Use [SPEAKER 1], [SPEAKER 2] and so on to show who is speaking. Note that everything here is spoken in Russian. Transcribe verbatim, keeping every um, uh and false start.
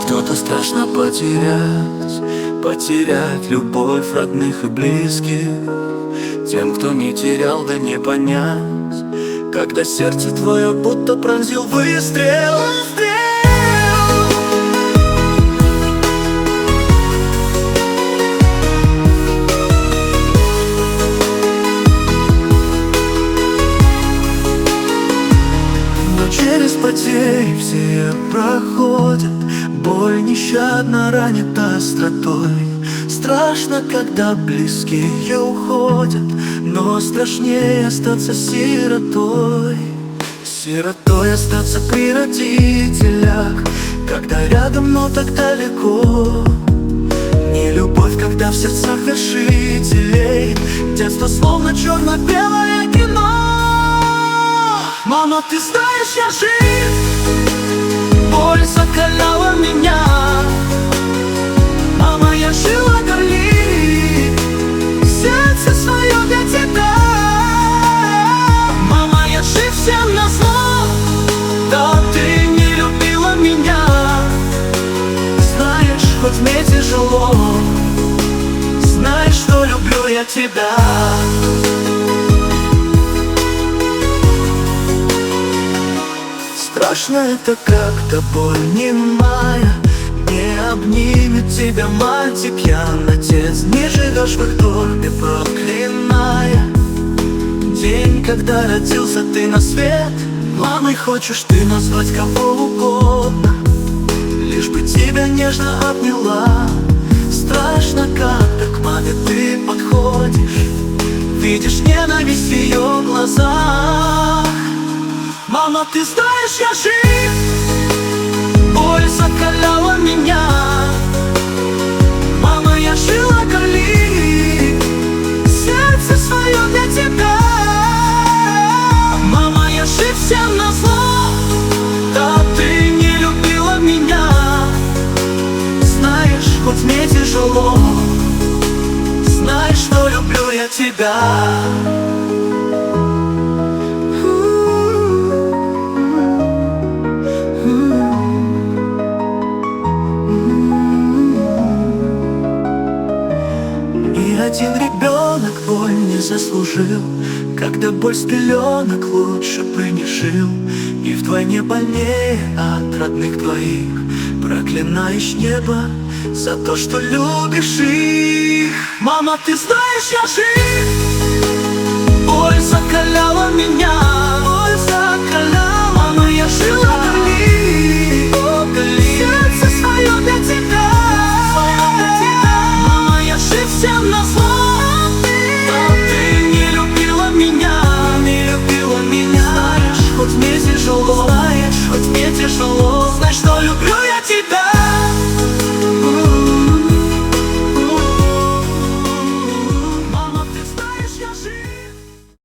[SPEAKER 1] Кто-то страшно потерять, потерять любовь родных и близких. Тем, кто не терял, да не понять, когда сердце твое будто пронзил выстрел. Но через потери все проходят, боль нещадно ранит остротой. Страшно, когда близкие уходят, но страшнее остаться сиротой. Сиротой остаться при родителях, когда рядом, но так далеко. Не любовь, когда в сердцах вершителей. Детство словно черно-белое кино. Мама, ты знаешь, я жив. Боль закаляла меня. Мама, я жила горли, сердце свое для тебя. Мама, я жив всем назло. Да ты не любила меня. Знаешь, хоть мне тяжело, знаешь, что люблю я тебя. Страшно это, когда боль немая не обнимет тебя мать и пьян отец. Не живешь в их доме, проклиная день, когда родился ты на свет. Мамой хочешь ты назвать кого угодно, лишь бы тебя нежно обняла. Страшно, когда к маме ты подходишь, видишь ненависть в ее глазах. Мама, ты знаешь, я жив. Боль закаляла меня. Мама, я жила горли, сердце свое для тебя. Мама, я жив всем назло. Да ты не любила меня. Знаешь, хоть мне тяжело, знаешь, что люблю я тебя. Один ребенок боль не заслужил, когда боль с пеленок лучше бы не жил. И вдвойне больнее от родных твоих проклинаешь небо за то, что любишь их. Мама, ты знаешь, я жив. Боль закаляла меня.